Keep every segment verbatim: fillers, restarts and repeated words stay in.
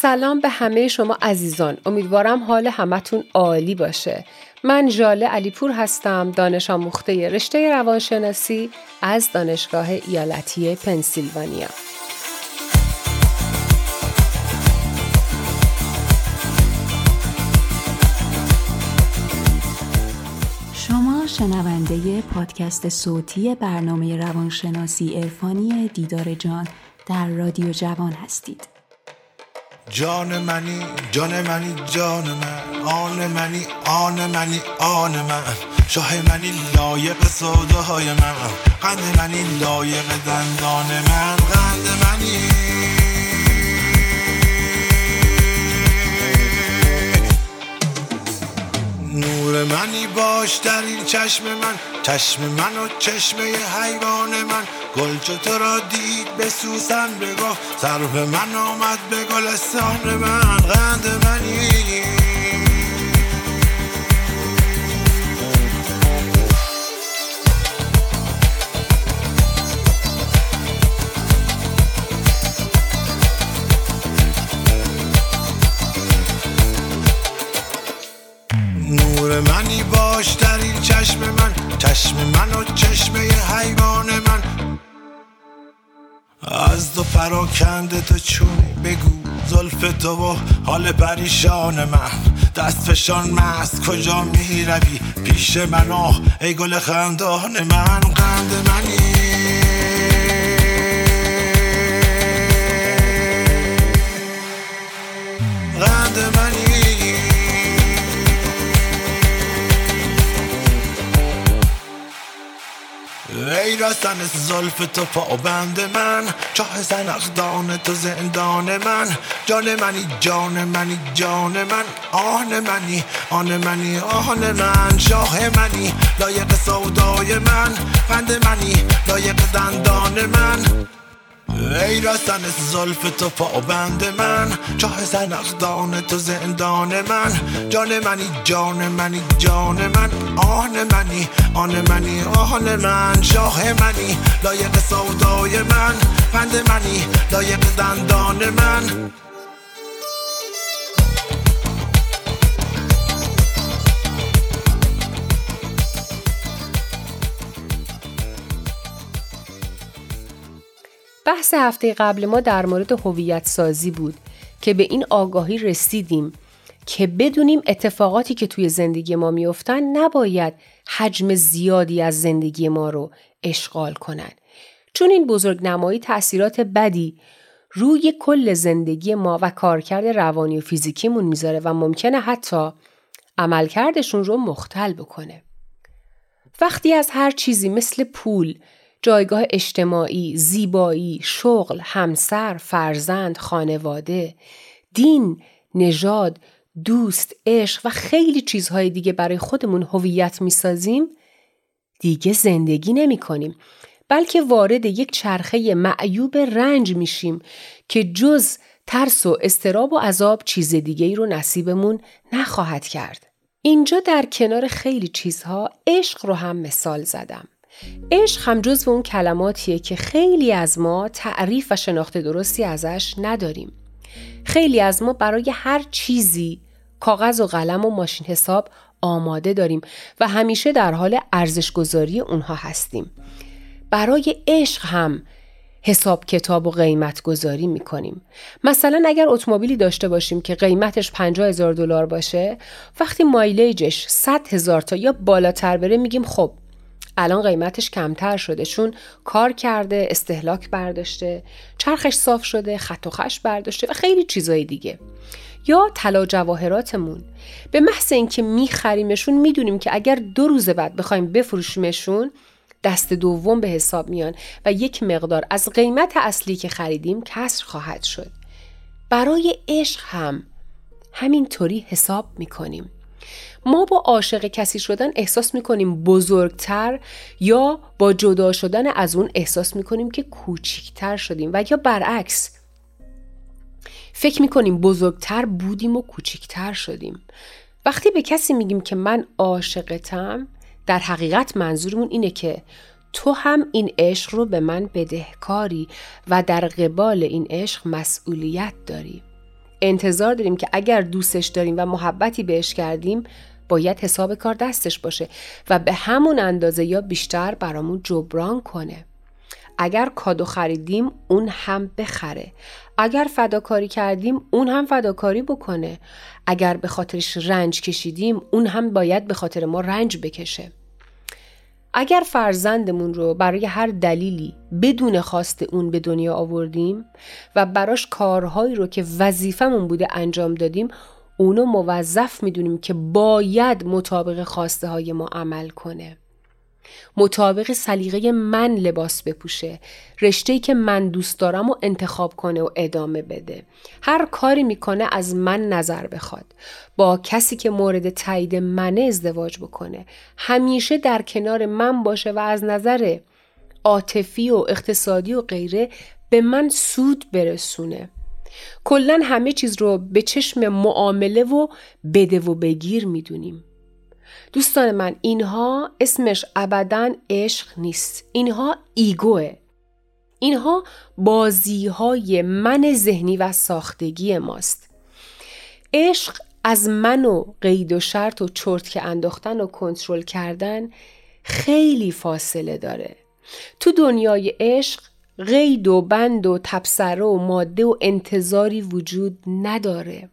سلام به همه شما عزیزان. امیدوارم حال همتون عالی باشه. من ژاله علیپور هستم، دانش آموخته رشته روانشناسی از دانشگاه ایالتی پنسیلوانیا. شما شنونده پادکست صوتی برنامه روانشناسی عرفانی دیدار جان در رادیو جوان هستید. جان منی جان منی جان من، آن منی آن منی آن من، شاه منی لایق سودای من، قند منی لایق دندان من، قند منی نور منی باش در این چشم من، چشم من و چشمه حیوان من، گل چو تو را دید به سوسن بگفت، سرو من آمد به گلستان من، قند منی نور منی باش در این چشم من، چشم من و چشمه حیوان من، از دو پراکنده تو چونی بگو زلف تو و حال پریشان من، دست فشان مست کجا می روی پیش من، آه ای گل خندان من، قند منی قند منی ای رسن زلف تو پابند من، چاه زنخدان تو زندان من، جان منی جان منی جان من، آن منی آن منی آن من، شاه منی لایق سودای من، قند منی لایق دندان من، ای رسن زلف تو پابند من، چاه زنخدان تو زندان من، جان منی جان منی جان من، آن منی آن منی آن من، شاه منی لایق سودای من، قند منی لایق دندان من. بحث هفته قبل ما در مورد هویت سازی بود که به این آگاهی رسیدیم که بدونیم اتفاقاتی که توی زندگی ما میافتن نباید حجم زیادی از زندگی ما رو اشغال کنن، چون این بزرگنمایی تأثیرات بدی روی کل زندگی ما و کارکرد روانی و فیزیکیمون میذاره و ممکنه حتی عملکردشون رو مختل بکنه. وقتی از هر چیزی مثل پول، جایگاه اجتماعی، زیبایی، شغل، همسر، فرزند، خانواده، دین، نژاد، دوست، عشق و خیلی چیزهای دیگه برای خودمون هویت میسازیم، دیگه زندگی نمی کنیم، بلکه وارد یک چرخه معیوب رنج میشیم که جز ترس و اضطراب و عذاب چیز دیگه ای رو نصیبمون نخواهد کرد. اینجا در کنار خیلی چیزها عشق رو هم مثال زدم. عشق هم جزو اون کلماتیه که خیلی از ما تعریف و شناخت درستی ازش نداریم. خیلی از ما برای هر چیزی کاغذ و قلم و ماشین حساب آماده داریم و همیشه در حال ارزش‌گذاری اونها هستیم. برای عشق هم حساب کتاب و قیمت گذاری میکنیم. مثلا اگر اتومبیلی داشته باشیم که قیمتش پنجاه هزار دلار باشه، وقتی مایلیجش صد هزار تا یا بالاتر بره میگیم خب الان قیمتش کمتر شده، چون کار کرده، استهلاک برداشته، چرخش صاف شده، خط و خش برداشته و خیلی چیزای دیگه. یا طلا جواهراتمون، به محض اینکه میخریمشون میدونیم که اگر دو روز بعد بخوایم بفروشیمشون دست دوم به حساب میان و یک مقدار از قیمت اصلی که خریدیم کسر خواهد شد. برای عشق هم همینطوری حساب میکنیم. ما با عاشق کسی شدن احساس میکنیم بزرگتر یا با جدا شدن از اون احساس میکنیم که کوچیکتر شدیم و یا برعکس فکر میکنیم بزرگتر بودیم و کوچیکتر شدیم. وقتی به کسی میگیم که من عاشقتم، در حقیقت منظورمون اینه که تو هم این عشق رو به من بدهکاری و در قبال این عشق مسئولیت داری. انتظار داریم که اگر دوستش داریم و محبتی بهش کردیم باید حساب کار دستش باشه و به همون اندازه یا بیشتر برامون جبران کنه. اگر کادو خریدیم اون هم بخره. اگر فداکاری کردیم اون هم فداکاری بکنه. اگر به خاطرش رنج کشیدیم اون هم باید به خاطر ما رنج بکشه. اگر فرزندمون رو برای هر دلیلی بدون خواست اون به دنیا آوردیم و براش کارهایی رو که وظیفمون بوده انجام دادیم، اونو موظف میدونیم که باید مطابق خواسته های ما عمل کنه. مطابق سلیقه من لباس بپوشه، رشته‌ای که من دوست دارم و انتخاب کنه و ادامه بده. هر کاری میکنه از من نظر بخواد. با کسی که مورد تایید منه ازدواج بکنه. همیشه در کنار من باشه و از نظر عاطفی و اقتصادی و غیره به من سود برسونه. کلاً همه چیز رو به چشم معامله و بده و بگیر میدونیم. دوستان من، اینها اسمش ابداً عشق نیست. اینها ایگوه. اینها بازی‌های من ذهنی و ساختگی ماست. عشق از من و قید و شرط و چرت که انداختن و کنترل کردن خیلی فاصله داره. تو دنیای عشق قید و بند و تبصره و ماده و انتظاری وجود نداره.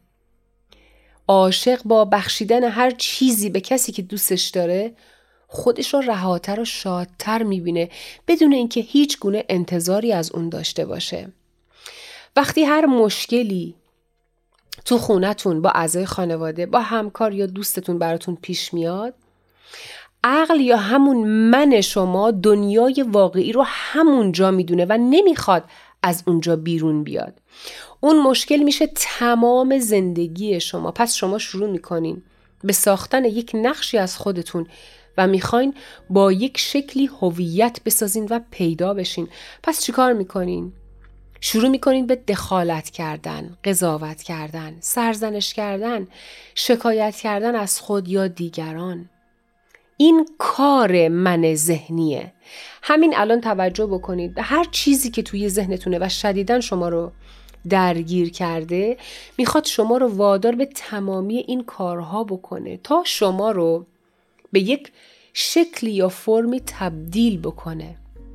عاشق با بخشیدن هر چیزی به کسی که دوستش داره خودش رو رهاتر و شادتر میبینه بدون اینکه هیچ گونه انتظاری از اون داشته باشه. وقتی هر مشکلی تو خونتون با اعضای خانواده، با همکار یا دوستتون براتون پیش میاد، عقل یا همون من شما دنیای واقعی رو همون جا میدونه و نمیخواد از اونجا بیرون بیاد. اون مشکل میشه تمام زندگی شما. پس شما شروع میکنین به ساختن یک نقشی از خودتون و میخواین با یک شکلی هویت بسازین و پیدا بشین. پس چیکار میکنین؟ شروع میکنین به دخالت کردن، قضاوت کردن، سرزنش کردن، شکایت کردن از خود یا دیگران. این کار من ذهنیه. همین الان توجه بکنید به هر چیزی که توی ذهنتونه و شدیداً شما رو درگیر کرده، میخواد شما رو وادار به تمامی این کارها بکنه تا شما رو به یک شکلی یا فرمی تبدیل بکنه.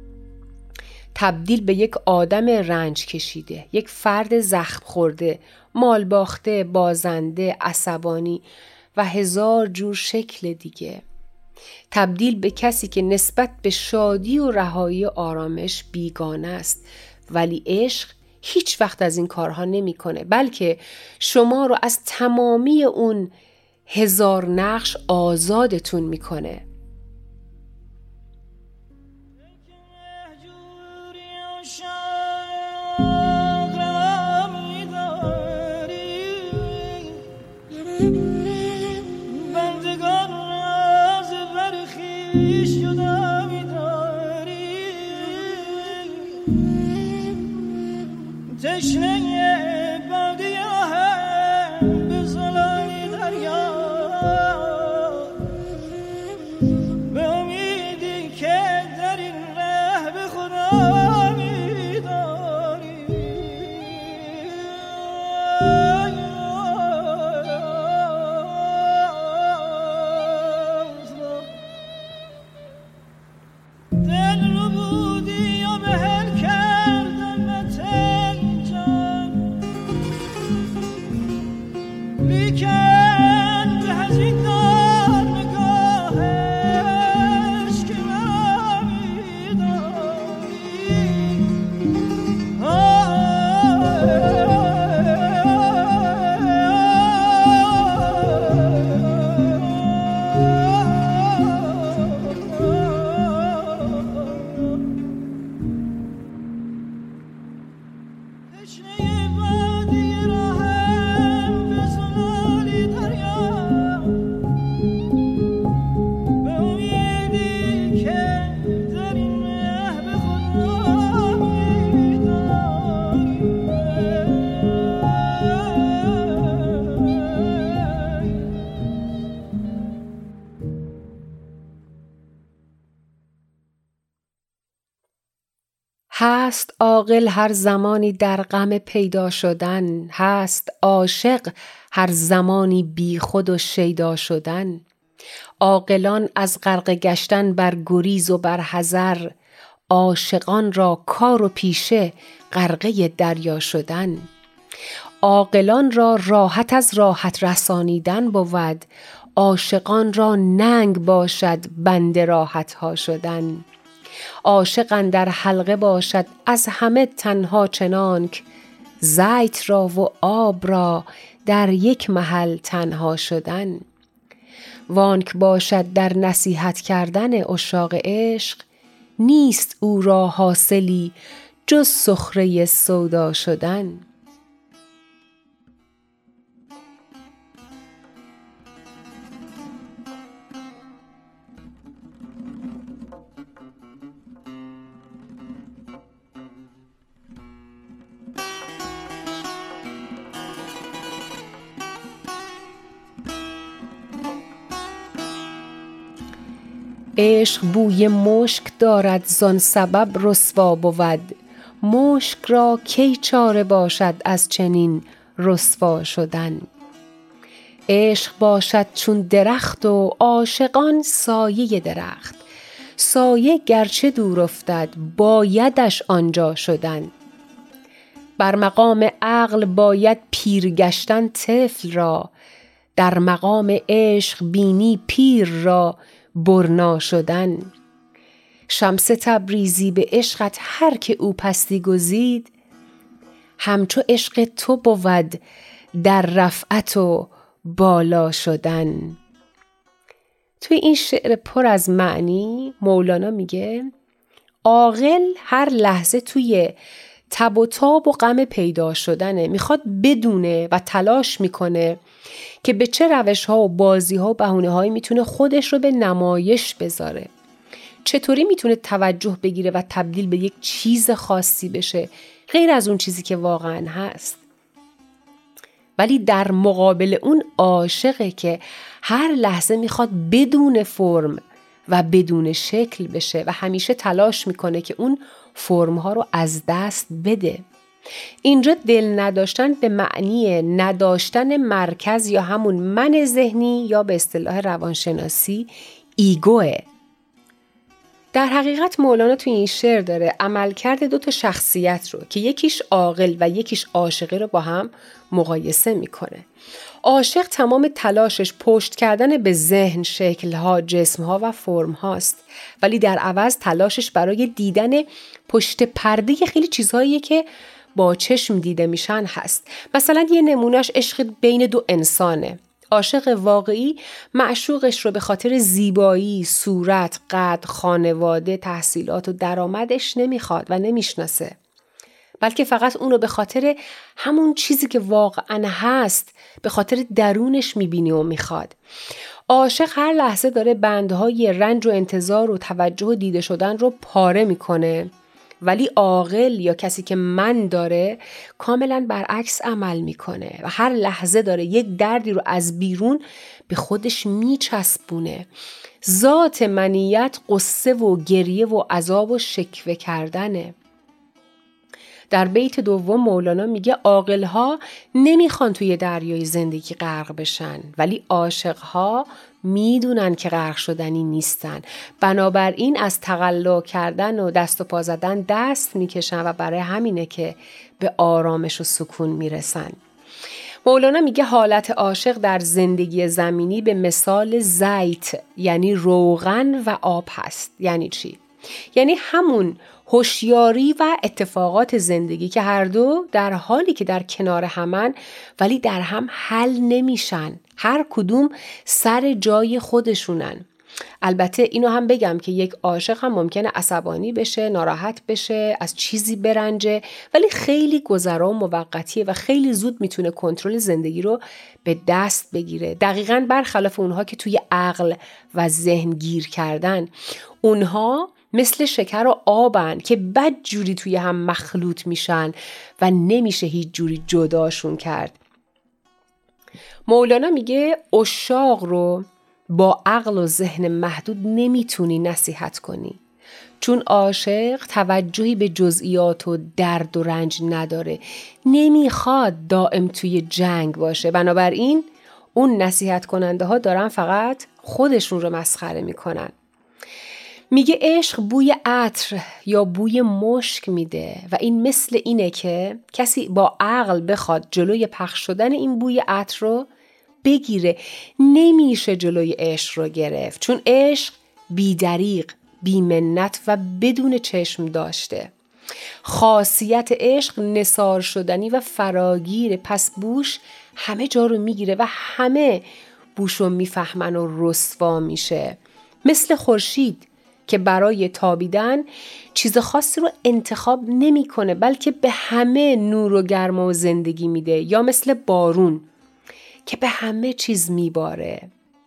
تبدیل به یک آدم رنج کشیده، یک فرد زخم خورده، مال باخته، بازنده، عصبانی و هزار جور شکل دیگه. تبدیل به کسی که نسبت به شادی و رهایی و آرامش بیگانه است. ولی عشق هیچ وقت از این کارها نمی کنه، بلکه شما رو از تمامی اون هزار نقش آزادتون می کنه. تشنه بادیه هم به زلال دریا، به امیدی که در این ره به خدا می‌داری. دل رو بودی یا به هر کردن متن جان، هست عاقل هر زمانی در غم پیدا شدن، هست عاشق هر زمانی بی خود و شیدا شدن. عاقلان از غرق گشتن بر گریز و بر حذر، عاشقان را کار و پیشه غرقه دریا شدن. عاقلان را راحت از راحت رسانیدن بود، عاشقان را ننگ باشد بند راحت ها شدن. عاشق اندر حلقه باشد از همه تنها چنانک، زیت را و آب را در یک محل تنها شدن. وانک باشد در نصیحت کردن عشاق عشق، نیست او را حاصلی جز سخره سودا شدن. عشق بوی مشک دارد زان سبب رسوا بود، مشک را کی چاره باشد از چنین رسوا شدن. عشق باشد چون درخت و عاشقان سایه درخت، سایه گرچه دور افتد بایدش آنجا شدن. بر مقام عقل باید پیر گشتن طفل را، در مقام عشق بینی پیر را برنا شدن. شمس تبریزی به عشقت هر که او پستی گزید، همچو عشق تو بود در رفعت و بالا شدن. توی این شعر پر از معنی مولانا میگه عاقل هر لحظه توی تب و تاب و غم پیدا شدنه، میخواد بدونه و تلاش میکنه که به چه روش ها و بازی ها و بهونه هایی میتونه خودش رو به نمایش بذاره، چطوری میتونه توجه بگیره و تبدیل به یک چیز خاصی بشه غیر از اون چیزی که واقعا هست. ولی در مقابل اون عاشقه که هر لحظه میخواد بدون فرم و بدون شکل بشه و همیشه تلاش میکنه که اون فرم ها رو از دست بده. اینجا دل نداشتن به معنی نداشتن مرکز یا همون من ذهنی یا به اصطلاح روانشناسی ایگوه. در حقیقت مولانا توی این شعر داره عملکرد دو تا شخصیت رو که یکیش عاقل و یکیش عاشقه رو با هم مقایسه میکنه. عاشق تمام تلاشش پشت کردن به ذهن، شکلها، جسمها و فرمهاست، ولی در عوض تلاشش برای دیدن پشت پرده خیلی چیزهایی که با چشم دیده میشن هست. مثلا یه نمونهش عشق بین دو انسانه. عاشق واقعی معشوقش رو به خاطر زیبایی، صورت، قد، خانواده، تحصیلات و درآمدش نمیخواد و نمیشناسه، بلکه فقط اون رو به خاطر همون چیزی که واقعا هست، به خاطر درونش میبینی و میخواد. عاشق هر لحظه داره بندهای رنج و انتظار و توجه و دیده شدن رو پاره میکنه، ولی عاقل یا کسی که من داره کاملا برعکس عمل میکنه و هر لحظه داره یک دردی رو از بیرون به خودش میچسبونه. ذات منیت قصه و گریه و عذاب و شکوه کردنه. در بیت دوم مولانا میگه عاقل‌ها نمیخوان توی دریای زندگی غرق بشن، ولی عاشق‌ها میدونن که غرق شدنی نیستن، بنابراین از تقلا کردن و دست و پا زدن دست میکشن و برای همینه که به آرامش و سکون میرسن. مولانا میگه حالت عاشق در زندگی زمینی به مثال زیت یعنی روغن و آب هست. یعنی چی؟ یعنی همون هوشیاری و اتفاقات زندگی که هر دو در حالی که در کنار همن ولی در هم حل نمیشن، هر کدوم سر جای خودشونن. البته اینو هم بگم که یک عاشق هم ممکنه عصبانی بشه، ناراحت بشه، از چیزی برنجه، ولی خیلی گذرا و موقتیه و خیلی زود میتونه کنترل زندگی رو به دست بگیره. دقیقاً برخلاف اونها که توی عقل و ذهن گیر کردن. اونها مثل شکر و آبن که بد جوری توی هم مخلوط میشن و نمیشه هیچ جوری جداشون کرد. مولانا میگه عشاق رو با عقل و ذهن محدود نمیتونی نصیحت کنی، چون عاشق توجهی به جزئیات و درد و رنج نداره، نمیخواد دائم توی جنگ باشه. بنابراین اون نصیحت کننده ها دارن فقط خودشون رو مسخره میکنن. میگه عشق بوی عطر یا بوی مشک میده و این مثل اینه که کسی با عقل بخواد جلوی پخش شدن این بوی عطر رو بگیره. نمیشه جلوی عشق رو گرفت، چون عشق بی‌دریغ، بی‌منت و بدون چشم داشته. خاصیت عشق نثار شدنی و فراگیره، پس بوش همه جا رو میگیره و همه بوشو میفهمن و رسوا میشه. مثل خورشید که برای تابیدن چیز خاصی رو انتخاب نمیکنه، بلکه به همه نور و گرما و زندگی میده، یا مثل بارون که به همه چیز میباره.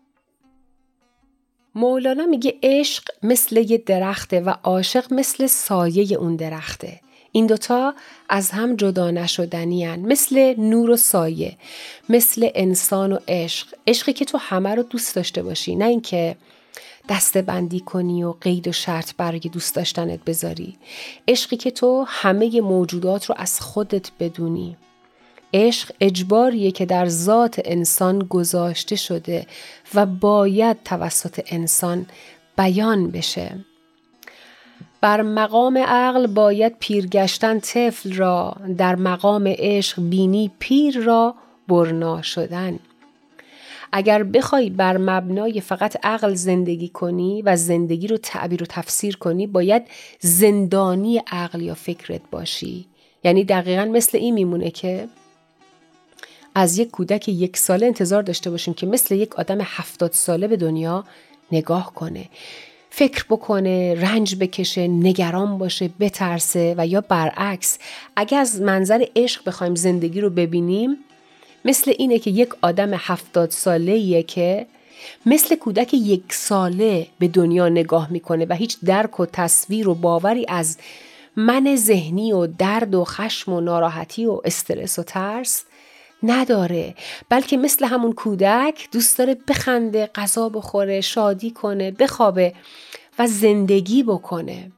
مولانا میگه عشق مثل یه درخته و عاشق مثل سایه اون درخته. این دوتا از هم جدا نشدنی هن. مثل نور و سایه، مثل انسان و عشق. عشقی که تو همه رو دوست داشته باشی، نه اینکه دسته بندی کنی و قید و شرط برای دوست داشتنت بذاری. عشقی که تو همه موجودات رو از خودت بدونی. عشق اجباریه که در ذات انسان گذاشته شده و باید توسط انسان بیان بشه. بر مقام عقل باید پیرگشتن طفل را، در مقام عشق بینی پیر را برنا شدن. اگر بخوای بر مبنای فقط عقل زندگی کنی و زندگی رو تعبیر و تفسیر کنی، باید زندانی عقل یا فکرت باشی. یعنی دقیقاً مثل این میمونه که از یک کودک یک ساله انتظار داشته باشیم که مثل یک آدم هفتاد ساله به دنیا نگاه کنه، فکر بکنه، رنج بکشه، نگران باشه، بترسه. و یا برعکس، اگه از منظر عشق بخوایم زندگی رو ببینیم، مثل اینه که یک آدم هفتاد ساله‌ایه که مثل کودک یک ساله به دنیا نگاه میکنه و هیچ درک و تصویر و باوری از من ذهنی و درد و خشم و ناراحتی و استرس و ترس نداره، بلکه مثل همون کودک دوست داره بخنده، غذا بخوره، شادی کنه، بخوابه و زندگی بکنه.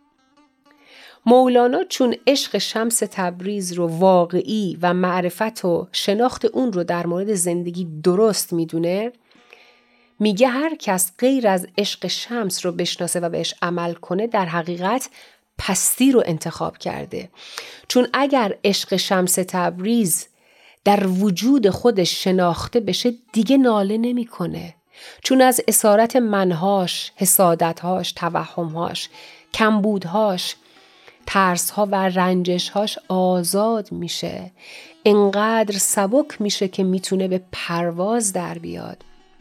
مولانا چون عشق شمس تبریز رو واقعی و معرفت و شناخت اون رو در مورد زندگی درست میدونه، میگه هر کس غیر از عشق شمس رو بشناسه و بهش عمل کنه در حقیقت پستی رو انتخاب کرده. چون اگر عشق شمس تبریز در وجود خودش شناخته بشه، دیگه ناله نمی کنه. چون از اسارت منهاش، حسادتهاش، توهمهاش، کمبودهاش، ترسها و رنجشهاش آزاد میشه. انقدر سبک میشه که میتونه به پرواز در بیاد.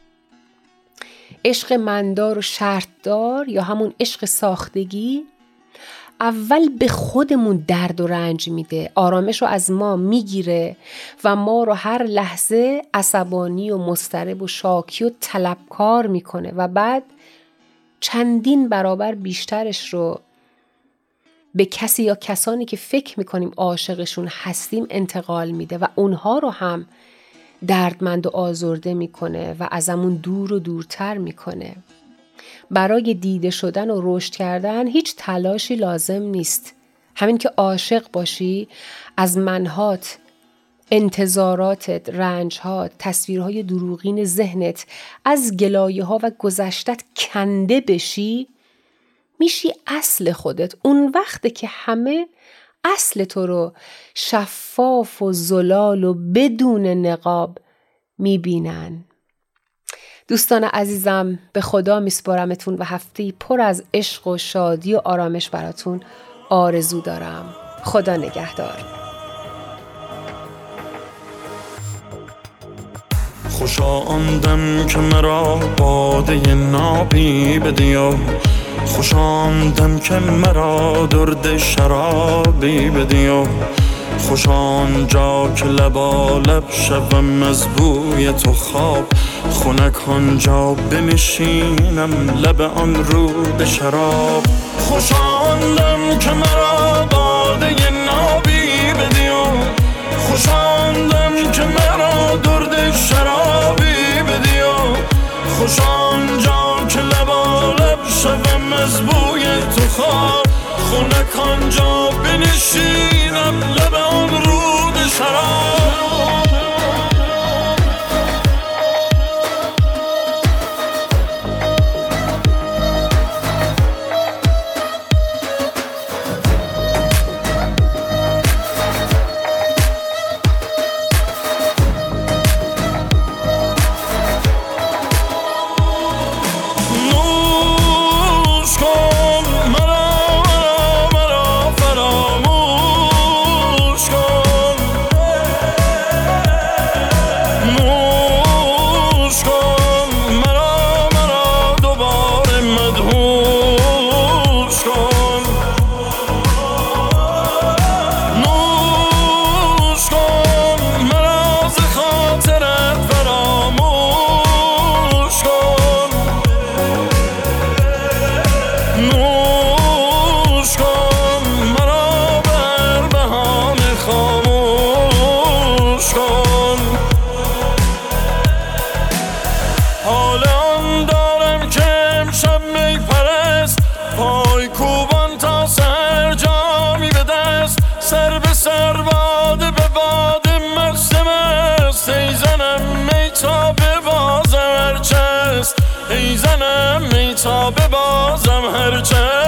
عشق مندار و شرطدار یا همون عشق ساختگی اول به خودمون درد و رنج میده، آرامش رو از ما میگیره و ما رو هر لحظه عصبانی و مضطرب و شاکی و طلبکار میکنه و بعد چندین برابر بیشترش رو به کسی یا کسانی که فکر میکنیم عاشقشون هستیم انتقال میده و اونها رو هم دردمند و آزرده میکنه و ازمون دور و دورتر میکنه. برای دیده شدن و رشد کردن هیچ تلاشی لازم نیست. همین که عاشق باشی، از منهات، انتظاراتت، رنجهات، تصویرهای دروغین ذهنت، از گلایه ها و گذشتت کنده بشی، میشی اصل خودت. اون وقته که همه اصل تو رو شفاف و زلال و بدون نقاب میبینن. دوستان عزیزم، به خدا میسپارمتون و هفته‌ای پر از عشق و شادی و آرامش براتون آرزو دارم. خدا نگهدار. خوشا آن دم که مرا باده نابی بدی و خوشا آن دم که مرا درد شرابی بدی و خوشا آنجا که لبالب شوم از بوی تو خواب، خنک آنجا بنشینم لب آن رود شراب. خوشا آن دم که مرا باده نابی بدی و خوشا آن دم که مرا درد شرابی بدی و خوشا آنجا که لبالب شوم از بوی تو بخواب خونه کانجا بنشینم لب آن رود شراب ای زنم می تا ببازم هرچه